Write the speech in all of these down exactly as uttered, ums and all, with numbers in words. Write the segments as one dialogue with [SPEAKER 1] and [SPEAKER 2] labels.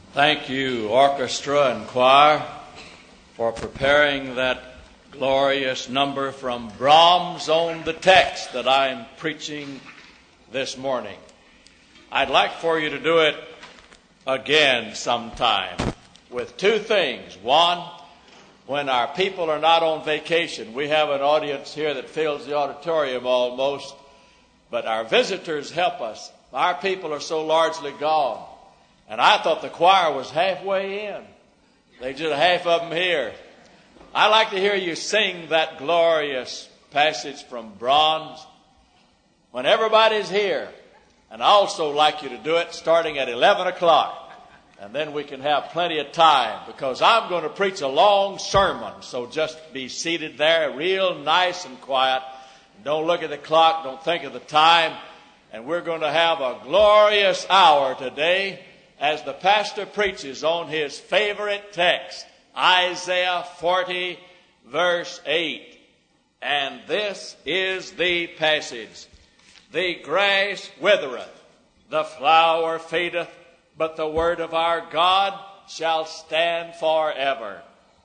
[SPEAKER 1] Thank you, orchestra and choir, for preparing that glorious number from Brahms on the text that I'm preaching this morning. I'd like for you to do it again sometime with two things. One, when our people are not on vacation. We have an audience here that fills the auditorium almost, but our visitors help us. Our people are so largely gone. And I thought the choir was halfway in. They just half of them here. I like to hear you sing that glorious passage from Brahms when everybody's here. And I also like you to do it starting at eleven o'clock. And then we can have plenty of time because I'm going to preach a long sermon. So just be seated there real nice and quiet. Don't look at the clock. Don't think of the time. And we're going to have a glorious hour today as the pastor preaches on his favorite text, Isaiah forty, verse eight. And this is the passage. The grass withereth, the flower fadeth, but the word of our God shall stand forever.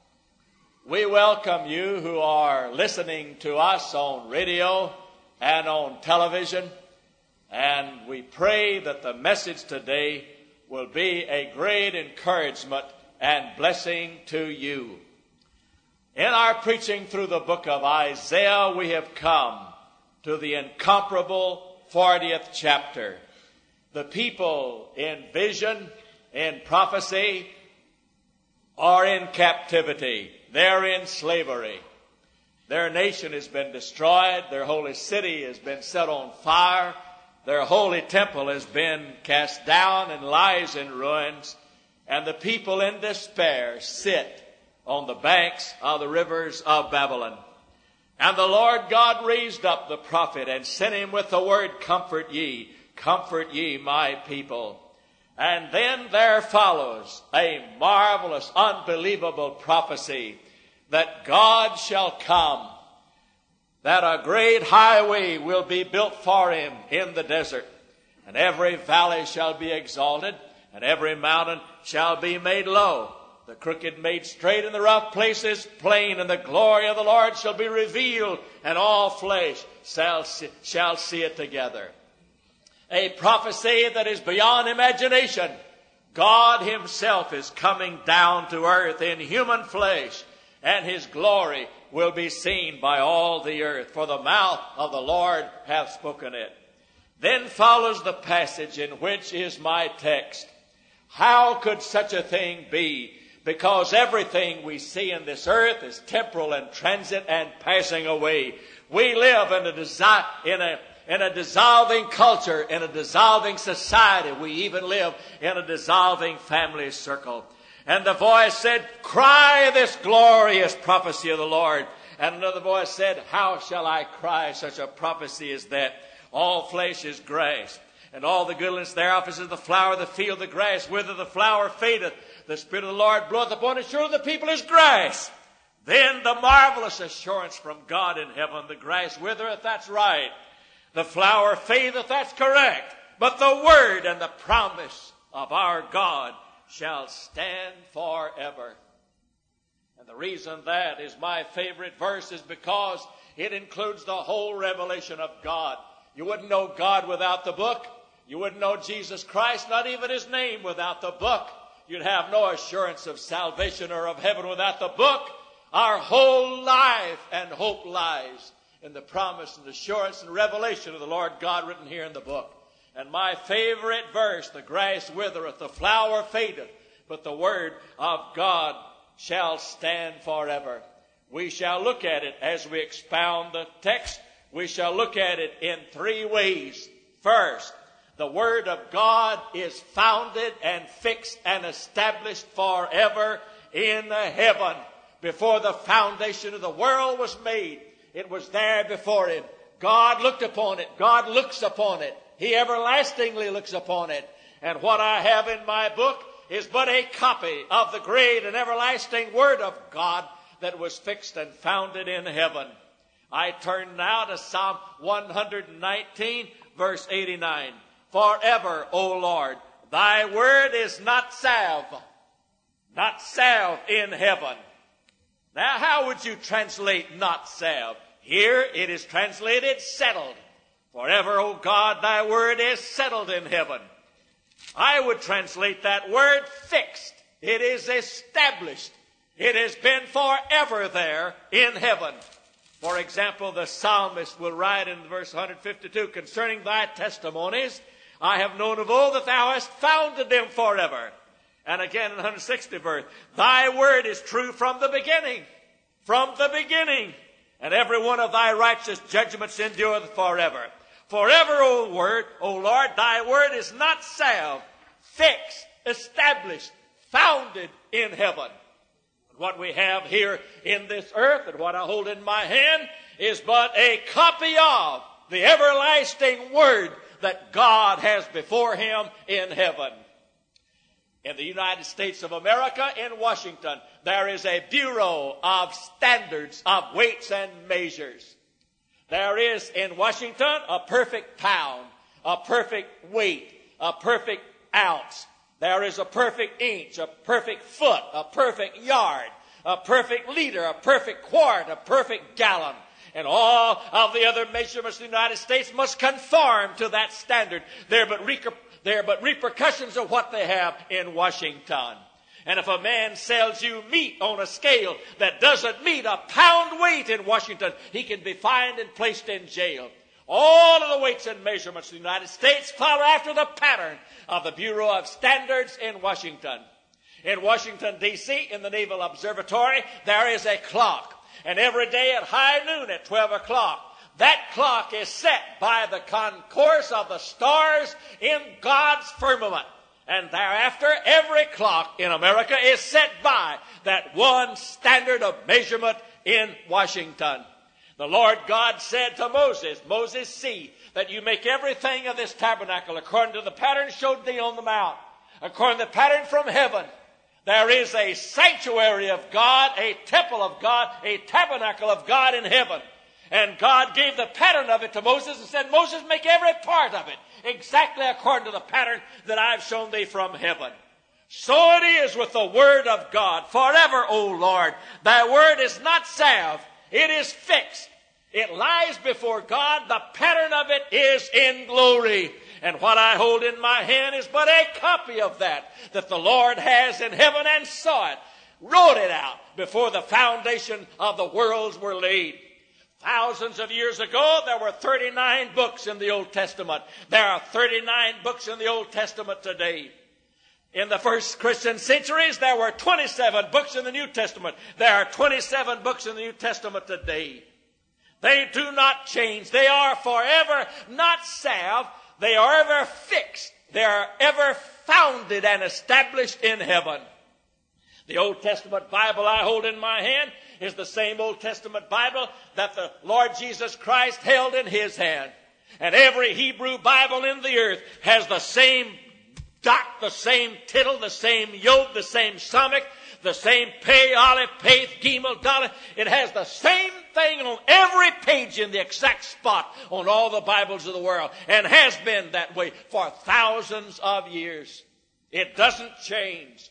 [SPEAKER 1] We welcome you who are listening to us on radio and on television, and we pray that the message today will be a great encouragement and blessing to you. In our preaching through the book of Isaiah, we have come to the incomparable fortieth chapter. The people in vision, in prophecy, are in captivity. They're in slavery. Their nation has been destroyed. Their holy city has been set on fire. Their holy temple has been cast down and lies in ruins. And the people in despair sit on the banks of the rivers of Babylon. And the Lord God raised up the prophet and sent him with the word, comfort ye, comfort ye my people. And then there follows a marvelous, unbelievable prophecy that God shall come, that a great highway will be built for him in the desert, and every valley shall be exalted, and every mountain shall be made low, the crooked made straight, and the rough places plain, and the glory of the Lord shall be revealed, and all flesh shall see, shall see it together. A prophecy that is beyond imagination. God himself is coming down to earth in human flesh, and his glory will be seen by all the earth, for the mouth of the Lord hath spoken it. Then follows the passage in which is my text. How could such a thing be? Because everything we see in this earth is temporal and transit and passing away. We live in a, disi- in a, in a dissolving culture, in a dissolving society. We even live in a dissolving family circle. And the voice said, cry this glorious prophecy of the Lord. And another voice said, how shall I cry such a prophecy as that? All flesh is grass, and all the goodness thereof is as the flower of the field, the grass, whither the flower fadeth. The Spirit of the Lord bloweth upon it, surely the people is grass. Then the marvelous assurance from God in heaven, the grass withereth, that's right. The flower fadeth, that's correct. But the word and the promise of our God shall stand forever. And the reason that is my favorite verse is because it includes the whole revelation of God. You wouldn't know God without the book. You wouldn't know Jesus Christ, not even his name, without the book. You'd have no assurance of salvation or of heaven without the book. Our whole life and hope lies in the promise and assurance and revelation of the Lord God written here in the book. And my favorite verse, the grass withereth, the flower fadeth, but the word of God shall stand forever. We shall look at it as we expound the text. We shall look at it in three ways. First, the word of God is founded and fixed and established forever in heaven. Before the foundation of the world was made, it was there before him. God looked upon it. God looks upon it. He everlastingly looks upon it. And what I have in my book is but a copy of the great and everlasting word of God that was fixed and founded in heaven. I turn now to Psalm one nineteen, verse eighty-nine. Forever, O Lord, thy word is not salve, not salve in heaven. Now, how would you translate not salve? Here it is translated settled. Forever, O God, thy word is settled in heaven. I would translate that word fixed. It is established. It has been forever there in heaven. For example, the psalmist will write in verse one fifty-two, concerning thy testimonies, I have known of old that thou hast founded them forever. And again in one sixty verse, thy word is true from the beginning, from the beginning, and every one of thy righteous judgments endureth forever. Forever, O word, O Lord, thy word is not salve, fixed, established, founded in heaven. What we have here in this earth and what I hold in my hand is but a copy of the everlasting word that God has before him in heaven. In the United States of America, in Washington, there is a Bureau of Standards of Weights and Measures. There is in Washington a perfect pound, a perfect weight, a perfect ounce. There is a perfect inch, a perfect foot, a perfect yard, a perfect liter, a perfect quart, a perfect gallon. And all of the other measurements of the United States must conform to that standard. They're but, rec- they're but repercussions of what they have in Washington. And if a man sells you meat on a scale that doesn't meet a pound weight in Washington, he can be fined and placed in jail. All of the weights and measurements of the United States follow after the pattern of the Bureau of Standards in Washington. In Washington, D C, in the Naval Observatory, there is a clock. And every day at high noon at twelve o'clock, that clock is set by the concourse of the stars in God's firmament. And thereafter, every clock in America is set by that one standard of measurement in Washington. The Lord God said to Moses, Moses, see that you make everything of this tabernacle according to the pattern showed thee on the mount, according to the pattern from heaven. There is a sanctuary of God, a temple of God, a tabernacle of God in heaven. And God gave the pattern of it to Moses and said, Moses, make every part of it exactly according to the pattern that I've shown thee from heaven. So it is with the word of God. Forever, O Lord, thy word is not salve, it is fixed. It lies before God. The pattern of it is in glory. And what I hold in my hand is but a copy of that, that the Lord has in heaven and saw it, wrote it out before the foundation of the worlds were laid. Thousands of years ago, there were thirty-nine books in the Old Testament. There are thirty-nine books in the Old Testament today. In the first Christian centuries, there were twenty-seven books in the New Testament. There are twenty-seven books in the New Testament today. They do not change. They are forever not salved. They are ever fixed. They are ever founded and established in heaven. The Old Testament Bible I hold in my hand is the same Old Testament Bible that the Lord Jesus Christ held in his hand. And every Hebrew Bible in the earth has the same dot, the same tittle, the same yod, the same samach, the same pei, aleph, pei, gimel, dalet. It has the same thing on every page in the exact spot on all the Bibles of the world, and has been that way for thousands of years. It doesn't change.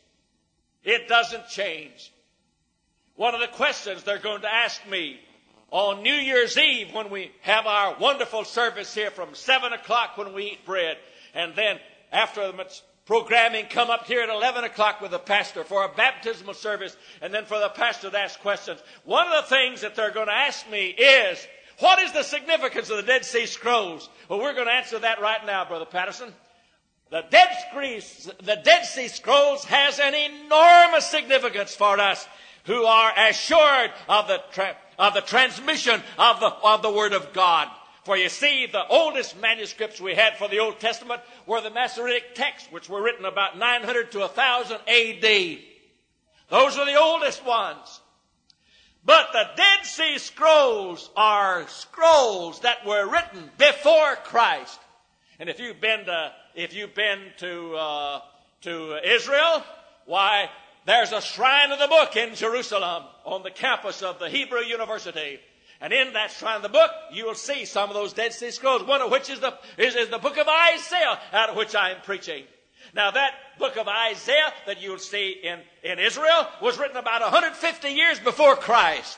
[SPEAKER 1] It doesn't change. One of the questions they're going to ask me on New Year's Eve when we have our wonderful service here from seven o'clock when we eat bread, and then after the programming come up here at eleven o'clock with the pastor for a baptismal service, and then for the pastor to ask questions. One of the things that they're going to ask me is, what is the significance of the Dead Sea Scrolls? Well, we're going to answer that right now, Brother Patterson. The Dead Sea, the Dead Sea Scrolls has an enormous significance for us who are assured of the, tra- of the transmission of the, of the Word of God. For you see, the oldest manuscripts we had for the Old Testament were the Masoretic texts, which were written about nine hundred to one thousand A D. Those are the oldest ones. But the Dead Sea Scrolls are scrolls that were written before Christ. And if you've been to, if you've been to, uh, to Israel, why, there's a shrine of the book in Jerusalem on the campus of the Hebrew University. And in that shrine of the book, you will see some of those Dead Sea Scrolls, one of which is the, is, is the book of Isaiah, out of which I am preaching. Now that book of Isaiah that you'll see in, in Israel was written about one hundred fifty years before Christ.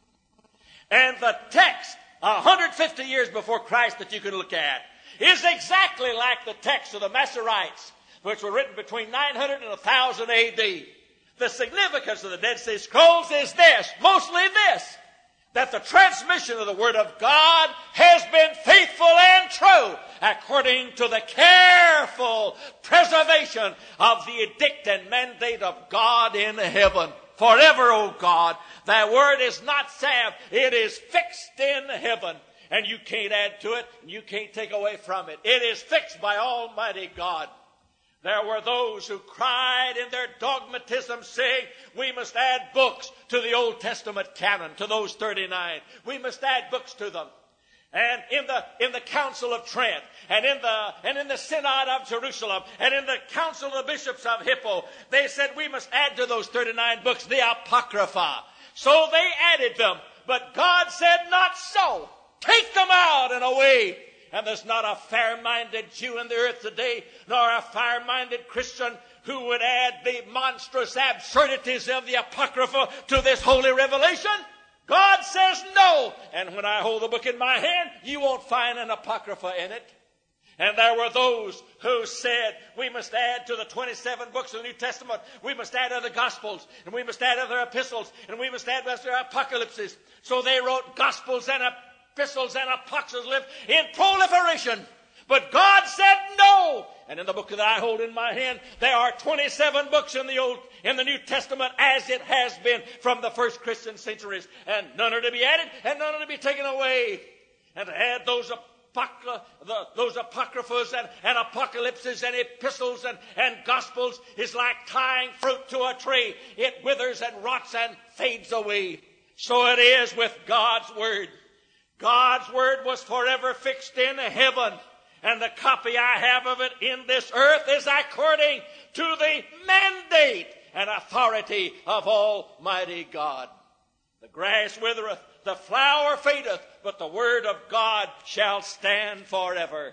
[SPEAKER 1] And the text one hundred fifty years before Christ that you can look at is exactly like the text of the Masoretes, which were written between nine hundred and one thousand A D. The significance of the Dead Sea Scrolls is this, mostly this, that the transmission of the Word of God has been faithful and true according to the careful preservation of the edict and mandate of God in heaven. Forever, O God, thy word is not salve, it is fixed in heaven. And you can't add to it, and you can't take away from it. It is fixed by Almighty God. There were those who cried in their dogmatism, saying, we must add books to the Old Testament canon, to those thirty-nine. We must add books to them. And in the in the Council of Trent, and in the and in the Synod of Jerusalem, and in the Council of the Bishops of Hippo, they said we must add to those thirty-nine books the Apocrypha. So they added them, but God said, not so. Take them out and away. And there's not a fair-minded Jew in the earth today, nor a fair-minded Christian who would add the monstrous absurdities of the Apocrypha to this holy revelation. God says no. And when I hold the book in my hand, you won't find an Apocrypha in it. And there were those who said, we must add to the twenty-seven books of the New Testament, we must add other Gospels, and we must add other epistles, and we must add other apocalypses. So they wrote Gospels and epistles and apocalypses in proliferation. But God said no. And in the book that I hold in my hand, there are twenty-seven books in the Old, in the New Testament, as it has been from the first Christian centuries. And none are to be added, and none are to be taken away. And to add those apoc- the, those apocryphas and, and apocalypses and epistles and, and gospels is like tying fruit to a tree. It withers and rots and fades away. So it is with God's Word. God's Word was forever fixed in heaven. And the copy I have of it in this earth is according to the mandate and authority of Almighty God. The grass withereth, the flower fadeth, but the word of God shall stand forever.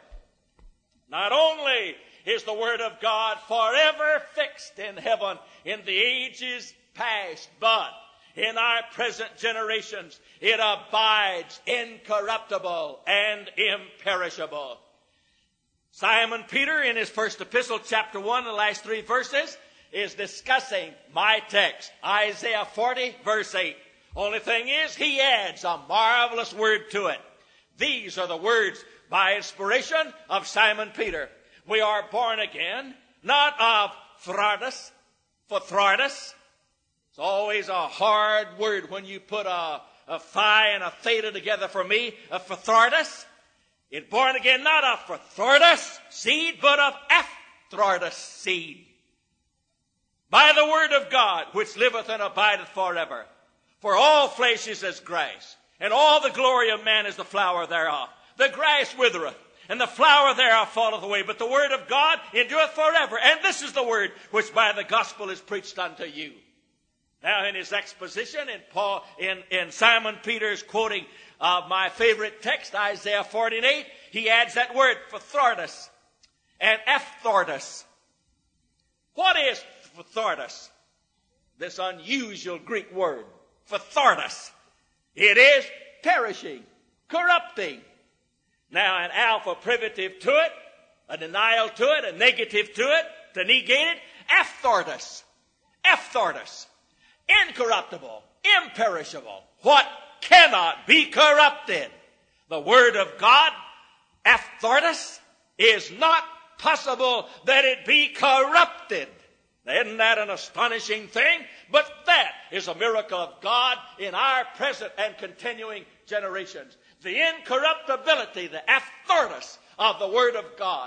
[SPEAKER 1] Not only is the word of God forever fixed in heaven in the ages past, but in our present generations it abides incorruptible and imperishable. Simon Peter, in his first epistle, chapter one, the last three verses, is discussing my text, Isaiah forty, verse eight. Only thing is, he adds a marvelous word to it. These are the words by inspiration of Simon Peter. We are born again, not of Thardas, for Thardas. It's always a hard word when you put a, a phi and a theta together for me, a Thardas. It born again not of Thardas seed, but of Thardas seed. By the word of God, which liveth and abideth forever. For all flesh is as grass, and all the glory of man is the flower thereof. The grass withereth, and the flower thereof falleth away, but the word of God endureth forever. And this is the word which by the gospel is preached unto you. Now in his exposition, in Paul, in, in Simon Peter's quoting of my favorite text, Isaiah forty-eight, he adds that word for Thardas and Ephthardas. What is Thardas? This unusual Greek word for Thardas. It is perishing, corrupting. Now an alpha privative to it, a denial to it, a negative to it, to negate it, Ephthardas. Ephthardas. Incorruptible, imperishable. What cannot be corrupted? The word of God, Ephthardas, is not possible that it be corrupted. Isn't that an astonishing thing? But that is a miracle of God in our present and continuing generations. The incorruptibility, the Ephthardas of the word of God.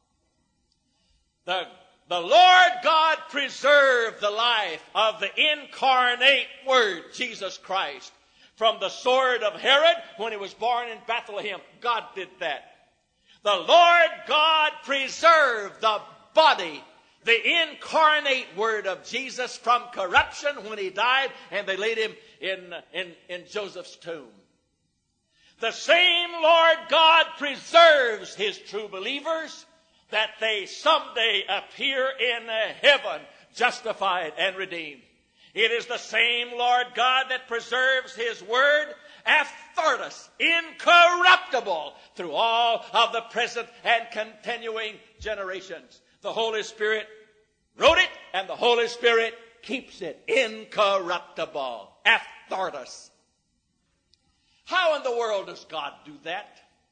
[SPEAKER 1] The The Lord God preserved the life of the incarnate Word, Jesus Christ, from the sword of Herod when he was born in Bethlehem. God did that. The Lord God preserved the body, the incarnate Word of Jesus, from corruption when he died and they laid him in, in, in Joseph's tomb. The same Lord God preserves his true believers. that they someday appear in heaven, justified and redeemed. It is the same Lord God that preserves his word, Aphthartus, incorruptible, through all of the present and continuing generations. The Holy Spirit wrote it, and the Holy Spirit keeps it incorruptible. Aphthartus. How in the world does God do that?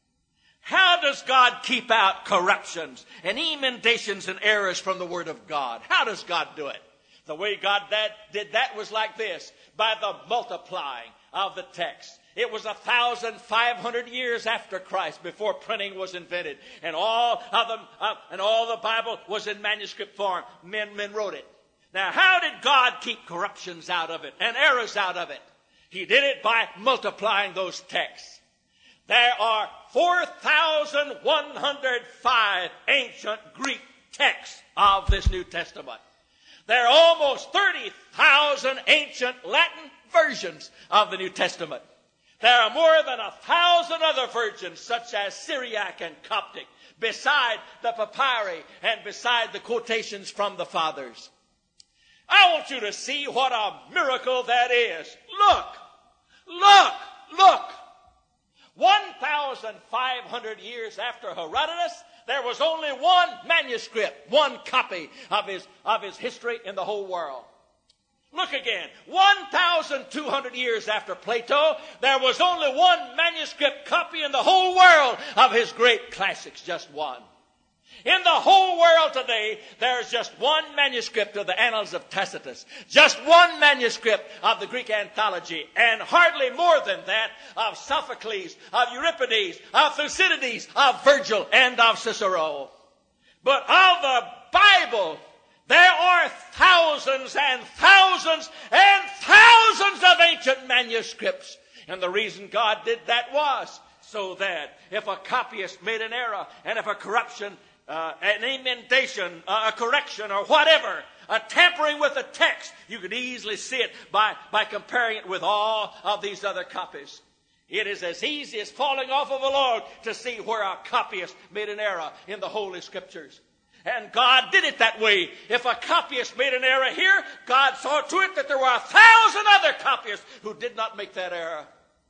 [SPEAKER 1] How does God keep out corruptions and emendations and errors from the Word of God? How does God do it? The way God that did that was like this, by the multiplying of the text. It was a thousand five hundred years after Christ before printing was invented, and all of them, uh, and all the Bible was in manuscript form. Men, men wrote it. Now, how did God keep corruptions out of it and errors out of it? He did it by multiplying those texts. There are four thousand one hundred five ancient Greek texts of this New Testament. There are almost thirty thousand ancient Latin versions of the New Testament. There are more than a thousand other versions, such as Syriac and Coptic, beside the papyri and beside the quotations from the fathers. I want you to see what a miracle that is. Look, look, look. one thousand five hundred years after Herodotus, there was only one manuscript, one copy of his, of his history in the whole world. Look again. one thousand two hundred years after Plato, there was only one manuscript copy in the whole world of his great classics, just one. In the whole world today, there's just one manuscript of the Annals of Tacitus, just one manuscript of the Greek anthology, and hardly more than that of Sophocles, of Euripides, of Thucydides, of Virgil, and of Cicero. But of the Bible, there are thousands and thousands and thousands of ancient manuscripts. And the reason God did that was so that if a copyist made an error, and if a corruption Uh, an emendation, uh, a correction, or whatever, a tampering with the text, you could easily see it by, by comparing it with all of these other copies. It is as easy as falling off of a log to see where a copyist made an error in the Holy Scriptures. And God did it that way. If a copyist made an error here, God saw to it that there were a thousand other copyists who did not make that error.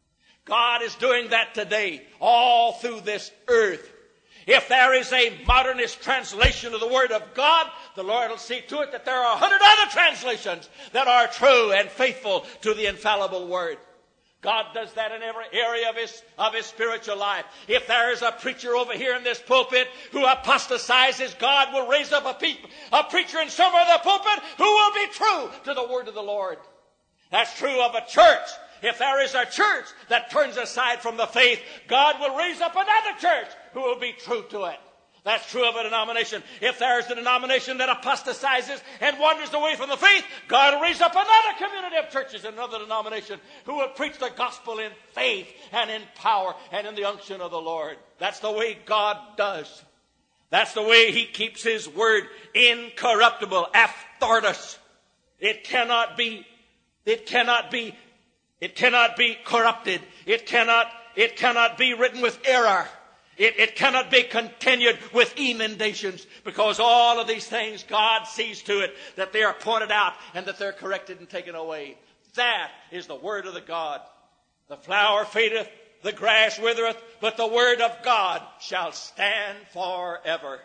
[SPEAKER 1] God is doing that today all through this earth. If there is a modernist translation of the Word of God, the Lord will see to it that there are a hundred other translations that are true and faithful to the infallible Word. God does that in every area of his, of his spiritual life. If there is a preacher over here in this pulpit who apostatizes, God will raise up a, pe- a preacher in some other pulpit who will be true to the Word of the Lord. That's true of a church. If there is a church that turns aside from the faith, God will raise up another church who will be true to it. That's true of a denomination. If there is a denomination that apostatizes and wanders away from the faith, God will raise up another community of churches in another denomination who will preach the gospel in faith and in power and in the unction of the Lord. That's the way God does. That's the way he keeps his word incorruptible. Aphthartus. It cannot be, it cannot be It cannot be corrupted. It cannot, it cannot be written with error. It, it cannot be continued with emendations, because all of these things God sees to it that they are pointed out and that they're corrected and taken away. That is the word of the God. The flower fadeth, the grass withereth, but the word of God shall stand forever.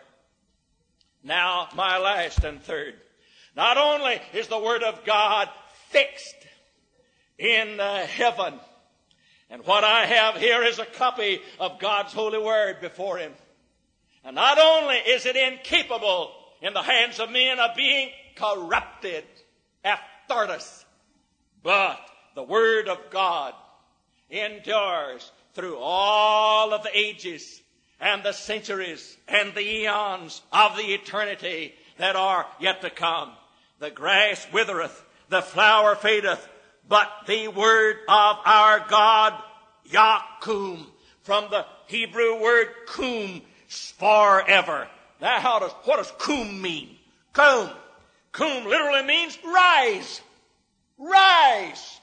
[SPEAKER 1] Now, my last and third. Not only is the word of God fixed in uh, heaven. And what I have here is a copy of God's holy word before him. And not only is it incapable in the hands of men of being corrupted, Aphthartus, but the word of God endures through all of the ages and the centuries and the eons of the eternity that are yet to come. The grass withereth, the flower fadeth, but the word of our God, Yakum, from the Hebrew word kum, forever. Now, how does, what does kum mean? Kum. Kum literally means rise. Rise.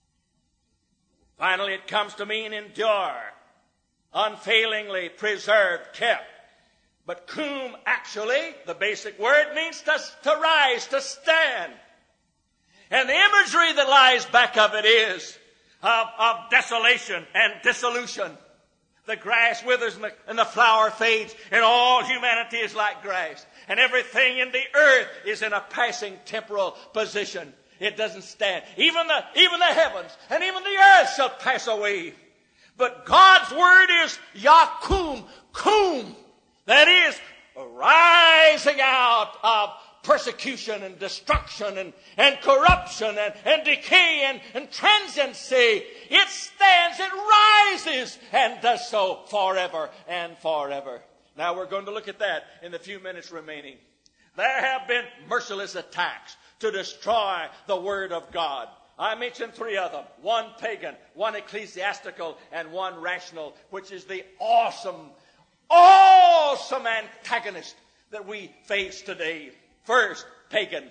[SPEAKER 1] Finally, it comes to mean endure, unfailingly preserved, kept. But cum, actually, the basic word means to, to rise, to stand. And the imagery that lies back of it is of, of desolation and dissolution. The grass withers and the, and the flower fades, and all humanity is like grass. And everything in the earth is in a passing temporal position. It doesn't stand. Even the, even the heavens and even the earth shall pass away. But God's word is Yakum, cum. That is rising out of persecution and destruction and, and corruption and, and decay and, and transiency. It stands, it rises, and does so forever and forever. Now we're going to look at that in the few minutes remaining. There have been merciless attacks to destroy the Word of God. I mentioned three of them. One pagan, one ecclesiastical, and one rational, which is the awesome, awesome antagonist that we face today. First, pagan.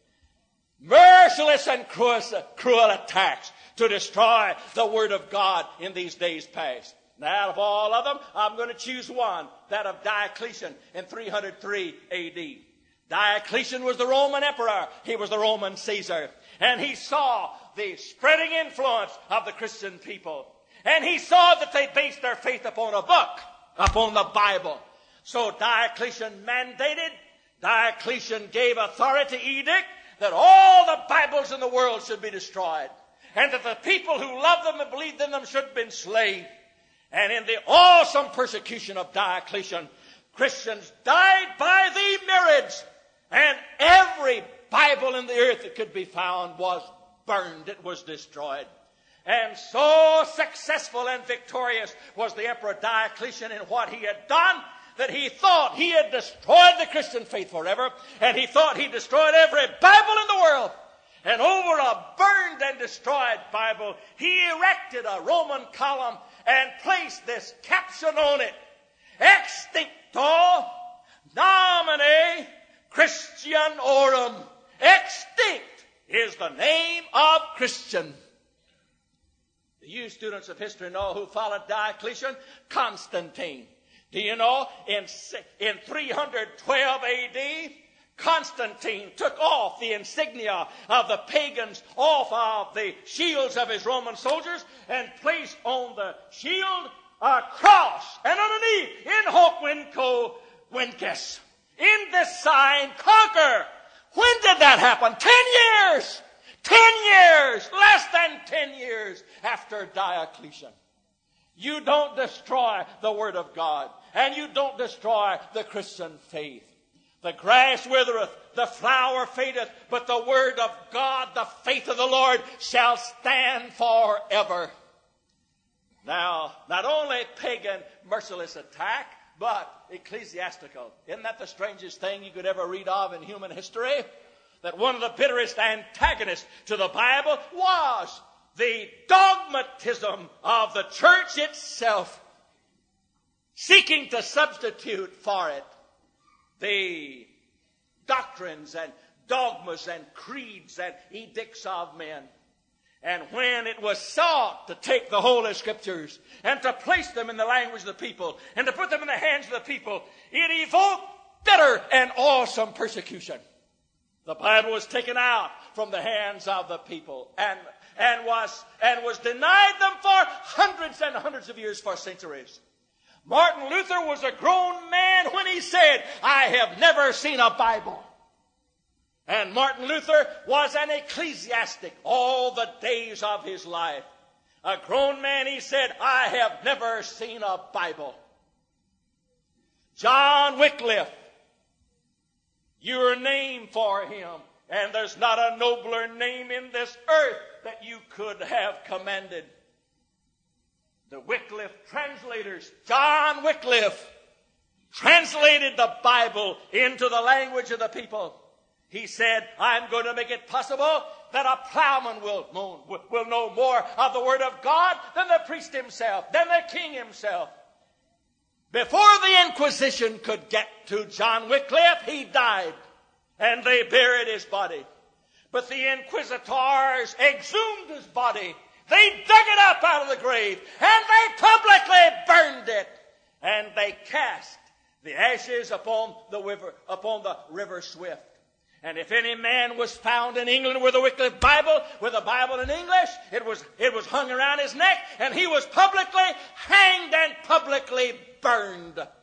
[SPEAKER 1] Merciless and cruel attacks to destroy the Word of God in these days past. Now, out of all of them, I'm going to choose one, that of Diocletian in three hundred three A D. Diocletian was the Roman emperor. He was the Roman Caesar. And he saw the spreading influence of the Christian people. And he saw that they based their faith upon a book, upon the Bible. So Diocletian mandated, Diocletian gave authority edict that all the Bibles in the world should be destroyed. And that the people who loved them and believed in them should be enslaved. And in the awesome persecution of Diocletian, Christians died by the myriads. And every Bible in the earth that could be found was burned. It was destroyed. And so successful and victorious was the Emperor Diocletian in what he had done that he thought he had destroyed the Christian faith forever. And he thought he destroyed every Bible in the world. And over a burned and destroyed Bible, he erected a Roman column and placed this caption on it. Extincto nomine Christianorum. Extinct is the name of Christian. You students of history know who followed Diocletian? Constantine. Do you know in, in three hundred twelve A D, Constantine took off the insignia of the pagans off of the shields of his Roman soldiers and placed on the shield a cross. And underneath, in hoc vinco vinces. In this sign, conquer. When did that happen? Ten years. Ten years. Less than ten years after Diocletian. You don't destroy the Word of God. And you don't destroy the Christian faith. The grass withereth, the flower fadeth, but the Word of God, the faith of the Lord, shall stand forever. Now, not only pagan, merciless attack, but ecclesiastical. Isn't that the strangest thing you could ever read of in human history? That one of the bitterest antagonists to the Bible was the dogmatism of the church itself, seeking to substitute for it the doctrines and dogmas and creeds and edicts of men. And when it was sought to take the Holy Scriptures and to place them in the language of the people and to put them in the hands of the people, it evoked bitter and awesome persecution. The Bible was taken out from the hands of the people and, and, was, and was denied them for hundreds and hundreds of years, for centuries. Martin Luther was a grown man when he said, I have never seen a Bible. And Martin Luther was an ecclesiastic all the days of his life. A grown man, he said, I have never seen a Bible. John Wycliffe, your name for him, and there's not a nobler name in this earth that you could have commanded. The Wycliffe translators, John Wycliffe, translated the Bible into the language of the people. He said, I'm going to make it possible that a plowman will know, will know more of the Word of God than the priest himself, than the king himself. Before the Inquisition could get to John Wycliffe, he died, and they buried his body. But the inquisitors exhumed his body. They dug it up out of the grave, and they publicly burned it. And they cast The ashes upon the river, upon the river Swift. And if any man was found in England with a Wycliffe Bible, with a Bible in English, it was, it was hung around his neck, and he was publicly hanged and publicly burned. But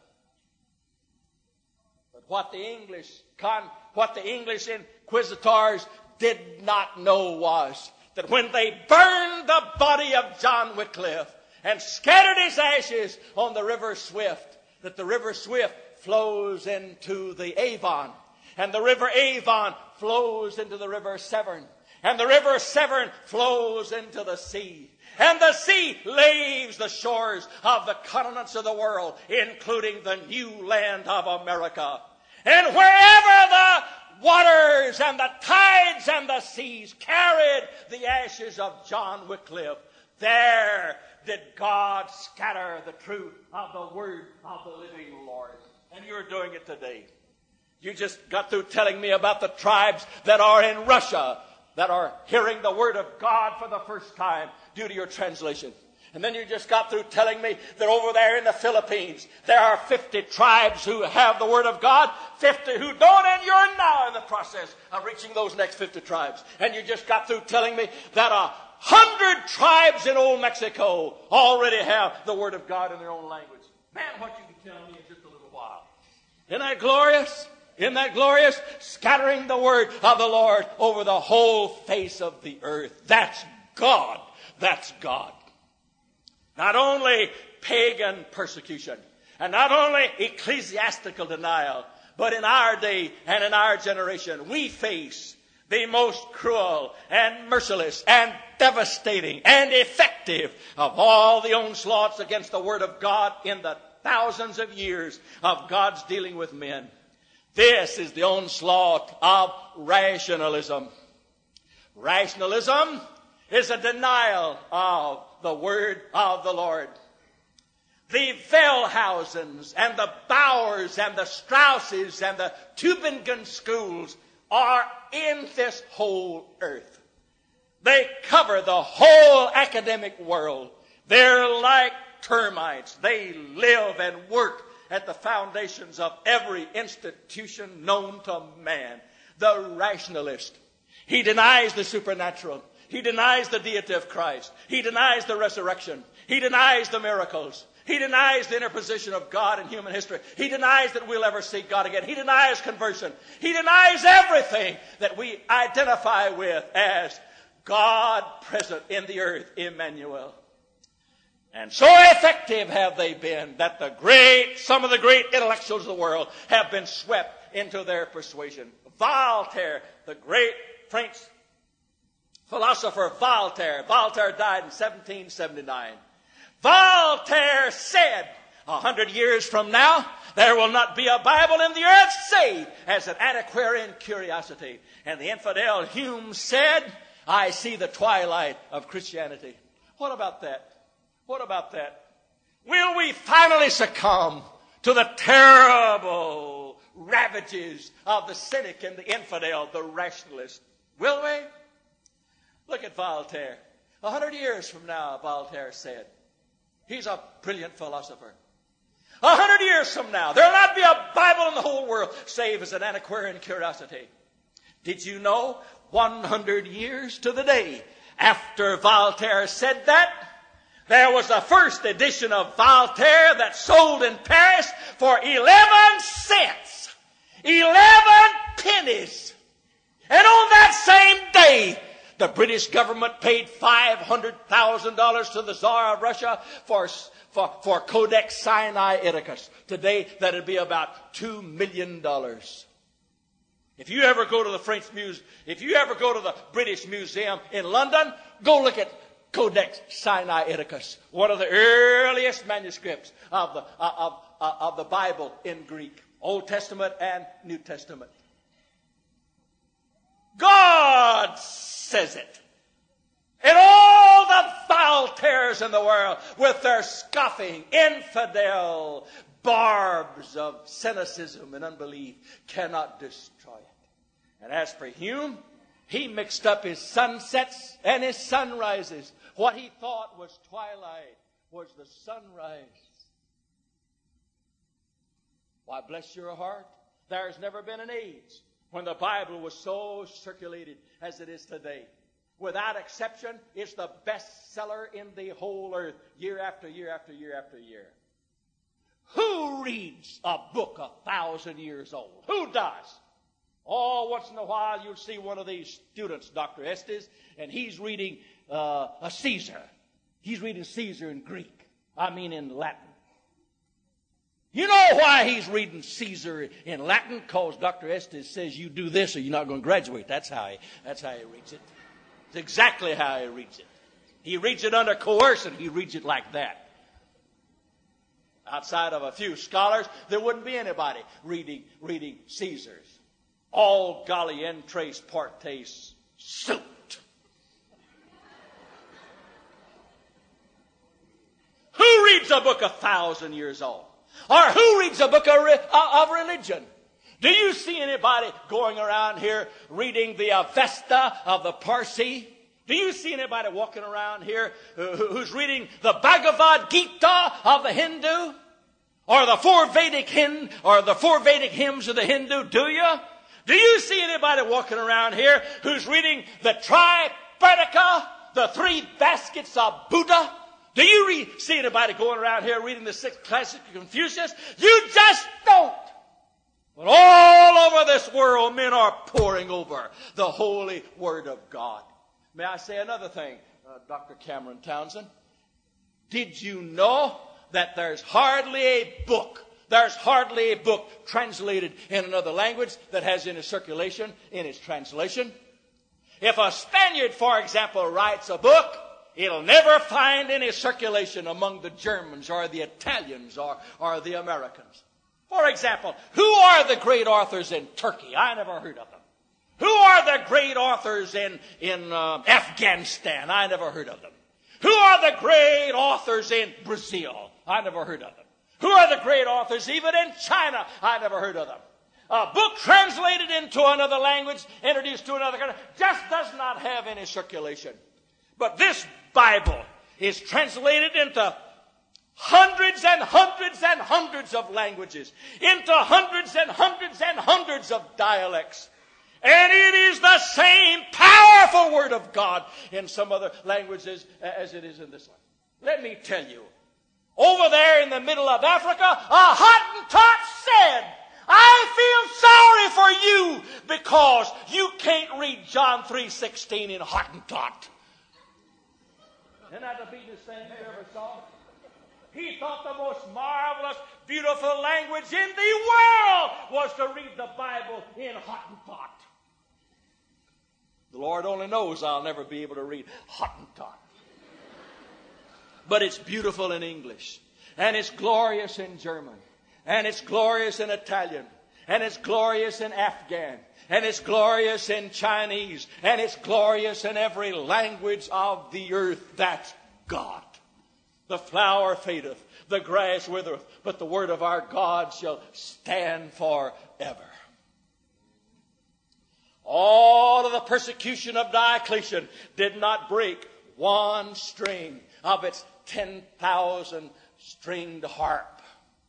[SPEAKER 1] what the English, con, what the English inquisitors did not know was that when they burned the body of John Wycliffe and scattered his ashes on the river Swift, that the river Swift flows into the Avon. And the river Avon flows into the river Severn. And the river Severn flows into the sea. And the sea laves the shores of the continents of the world, including the new land of America. And wherever the waters and the tides and the seas carried the ashes of John Wycliffe, there did God scatter the truth of the word of the living Lord. And you're doing it today. You just got through telling me about the tribes that are in Russia that are hearing the word of God for the first time due to your translation. And then you just got through telling me that over there in the Philippines, there are fifty tribes who have the word of God, fifty who don't, and you're now in the process of reaching those next fifty tribes. And you just got through telling me that a hundred tribes in old Mexico already have the word of God in their own language. Man, what you can tell me in just a little while. Isn't that glorious? Isn't that glorious? Scattering the word of the Lord over the whole face of the earth. That's God. That's God. Not only pagan persecution, and not only ecclesiastical denial, but in our day and in our generation, we face the most cruel and merciless and devastating and effective of all the onslaughts against the word of God in the thousands of years of God's dealing with men. This is the onslaught of rationalism. Rationalism is a denial of the word of the Lord. The Wellhausens and the Bowers and the Strausses and the Tübingen schools are in this whole earth. They cover the whole academic world. They're like termites. They live and work at the foundations of every institution known to man. The rationalist, he denies the supernatural. He denies the deity of Christ. He denies the resurrection. He denies the miracles. He denies the interposition of God in human history. He denies that we'll ever see God again. He denies conversion. He denies everything that we identify with as God present in the earth, Emmanuel. And so effective have they been that the great, some of the great intellectuals of the world have been swept into their persuasion. Voltaire, the great French philosopher Voltaire, Voltaire died in seventeen seventy-nine. Voltaire said, a hundred years from now, there will not be a Bible in the earth save as an antiquarian curiosity. And the infidel Hume said, I see the twilight of Christianity. What about that? What about that? Will we finally succumb to the terrible ravages of the cynic and the infidel, the rationalist? Will we? Look at Voltaire. A hundred years from now, Voltaire said, he's a brilliant philosopher. A hundred years from now, there will not be a Bible in the whole world save as an antiquarian curiosity. Did you know, one hundred years to the day after Voltaire said that, there was the first edition of Voltaire that sold in Paris for eleven cents. eleven pennies. And on that same day, the British government paid five hundred thousand dollars to the Tsar of Russia for, for, for Codex Sinaiticus. Today, that would be about two million dollars. If you ever go to the French Museum, if you ever go to the British Museum in London, go look at Codex Sinaiticus, one of the earliest manuscripts of the, of, of, of the Bible in Greek, Old Testament and New Testament. God says it. And all the Voltaires in the world, with their scoffing, infidel barbs of cynicism and unbelief, cannot destroy it. And as for Hume, he mixed up his sunsets and his sunrises. What he thought was twilight was the sunrise. Why, bless your heart, there's never been an age when the Bible was so circulated as it is today. Without exception, it's the bestseller in the whole earth, year after year after year after year. Who reads a book a thousand years old? Who does? Oh, once in a while you'll see one of these students, Doctor Estes, and he's reading uh, a Caesar. He's reading Caesar in Greek. I mean in Latin. You know why he's reading Caesar in Latin? Because Doctor Estes says you do this or you're not going to graduate. That's how he, that's how he reads it. It's exactly how he reads it. He reads it under coercion. He reads it like that. Outside of a few scholars, there wouldn't be anybody reading reading Caesar's. All golly entrace partes suit. Who reads a book a thousand years old? Or who reads a book of, re- of religion? Do you see anybody going around here reading the Avesta of the Parsi? Do you see anybody walking around here who's reading the Bhagavad Gita of the Hindu? Or the four Vedic hymn, or the four Vedic hymns of the Hindu? Do you? Do you see anybody walking around here who's reading the Tripitaka, the three baskets of Buddha? Do you re- see anybody going around here reading the six classics of Confucius? You just don't. But all over this world, men are poring over the holy Word of God. May I say another thing, uh, Doctor Cameron Townsend? Did you know that there's hardly a book, there's hardly a book translated in another language that has any circulation in its translation? If a Spaniard, for example, writes a book, it'll never find any circulation among the Germans or the Italians or, or the Americans. For example, who are the great authors in Turkey? I never heard of them. Who are the great authors in, in uh, Afghanistan? I never heard of them. Who are the great authors in Brazil? I never heard of them. Who are the great authors even in China? I never heard of them. A book translated into another language, introduced to another country, just does not have any circulation. But this Bible is translated into hundreds and hundreds and hundreds of languages, into hundreds and hundreds and hundreds of dialects. And it is the same powerful Word of God in some other languages as it is in this one. Let me tell you, over there in the middle of Africa, a Hottentot said, I feel sorry for you because you can't read John three sixteen in Hottentot. Isn't that the beatest thing you ever saw? He thought the most marvelous, beautiful language in the world was to read the Bible in Hottentot. The Lord only knows I'll never be able to read Hottentot. But it's beautiful in English. And it's glorious in German. And it's glorious in Italian. And it's glorious in Afghan. And it's glorious in Chinese. And it's glorious in every language of the earth. That's God. The flower fadeth, the grass withereth, but the word of our God shall stand forever. All of the persecution of Diocletian did not break one string of its ten thousand stringed harp.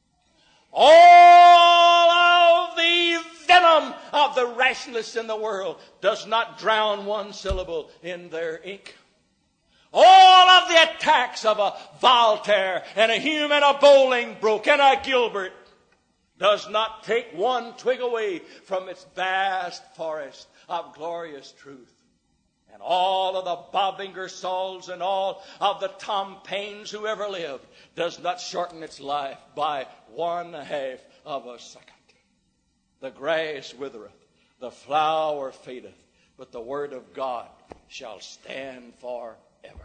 [SPEAKER 1] All of the venom of the rationalists in the world does not drown one syllable in their ink. All of the attacks of a Voltaire and a Hume and a Bolingbroke and a Gilbert does not take one twig away from its vast forest of glorious truth. And all of the Bob Ingersolls and all of the Tom Paines who ever lived does not shorten its life by one half of a second. The grass withereth, the flower fadeth, but the word of God shall stand forever.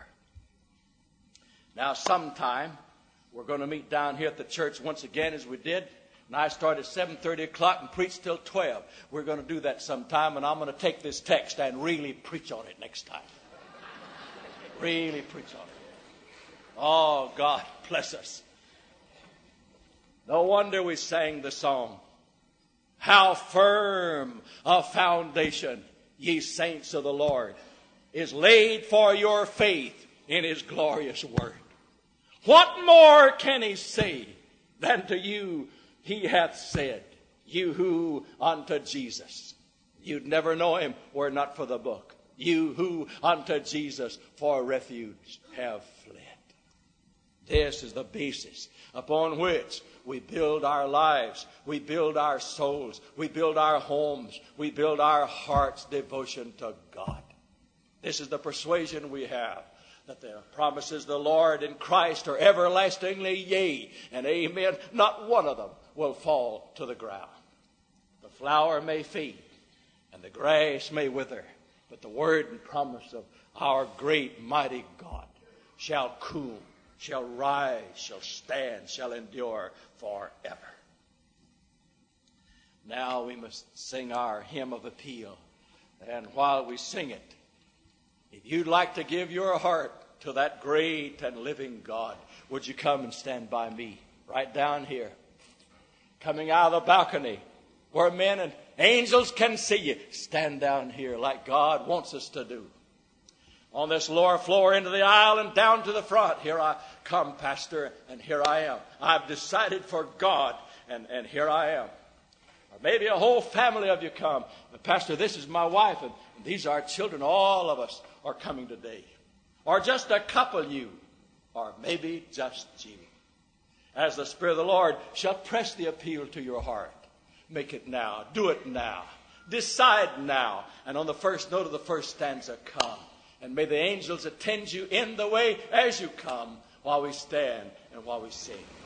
[SPEAKER 1] Now, sometime we're going to meet down here at the church once again as we did. And I start at seven thirty o'clock and preach till twelve. We're going to do that sometime, and I'm going to take this text and really preach on it next time. Really preach on it. Oh, God bless us. No wonder we sang the song, how firm a foundation, ye saints of the Lord, is laid for your faith in his glorious word. What more can he say than to you, he hath said, you who unto Jesus, you'd never know him were it not for the book. You who unto Jesus for refuge have fled. This is the basis upon which we build our lives, we build our souls, we build our homes, we build our heart's devotion to God. This is the persuasion we have, that the promises of the Lord in Christ are everlastingly yea and amen. Not one of them will fall to the ground. The flower may fade and the grass may wither, but the word and promise of our great mighty God shall cool, shall rise, shall stand, shall endure forever. Now we must sing our hymn of appeal. And while we sing it, if you'd like to give your heart to that great and living God, would you come and stand by me right down here? Coming out of the balcony where men and angels can see you. Stand down here like God wants us to do. On this lower floor into the aisle and down to the front. Here I come, Pastor, and here I am. I've decided for God, and, and here I am. Or maybe a whole family of you come. But Pastor, this is my wife, and these are our children. All of us are coming today. Or just a couple of you. Or maybe just you. As the Spirit of the Lord shall press the appeal to your heart. Make it now. Do it now. Decide now. And on the first note of the first stanza, come. And may the angels attend you in the way as you come while we stand and while we sing.